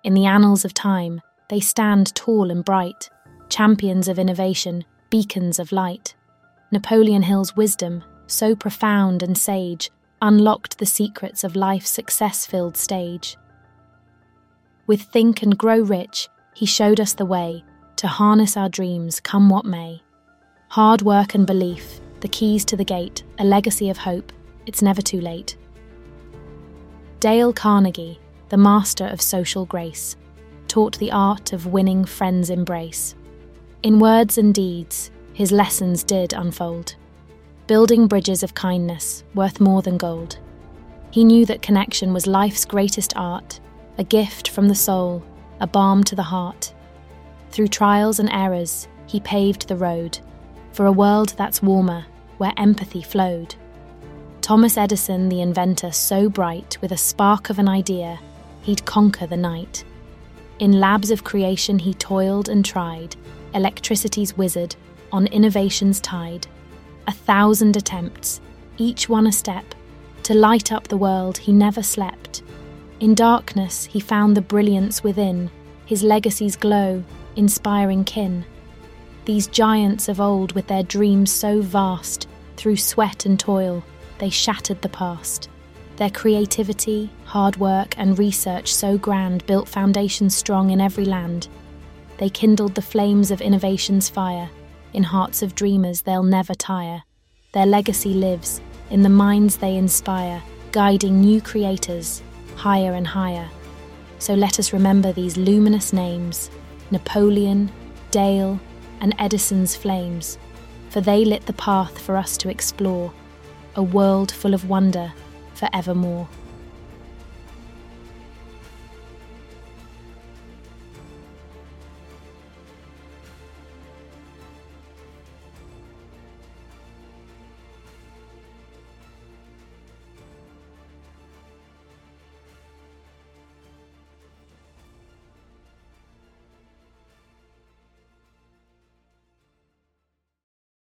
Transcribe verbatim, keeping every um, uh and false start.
In the annals of time, they stand tall and bright, champions of innovation, beacons of light. Napoleon Hill's wisdom, so profound and sage, unlocked the secrets of life's success-filled stage. With Think and Grow Rich, he showed us the way to harness our dreams, come what may. Hard work and belief, the keys to the gate, a legacy of hope, it's never too late. Dale Carnegie, the master of social grace, taught the art of winning friends' embrace. In words and deeds, his lessons did unfold, building bridges of kindness worth more than gold. He knew that connection was life's greatest art, a gift from the soul, a balm to the heart. Through trials and errors, he paved the road for a world that's warmer, where empathy flowed. Thomas Edison, the inventor so bright, with a spark of an idea, he'd conquer the night. In labs of creation he toiled and tried, electricity's wizard, on innovation's tide. A thousand attempts, each one a step, to light up the world he never slept. In darkness he found the brilliance within, his legacy's glow, inspiring kin. These giants of old with their dreams so vast, through sweat and toil, they shattered the past. Their creativity, hard work and research so grand built foundations strong in every land. They kindled the flames of innovation's fire. In hearts of dreamers they'll never tire. Their legacy lives in the minds they inspire, guiding new creators higher and higher. So let us remember these luminous names, Napoleon, Dale, and Edison's flames, for they lit the path for us to explore, a world full of wonder forevermore.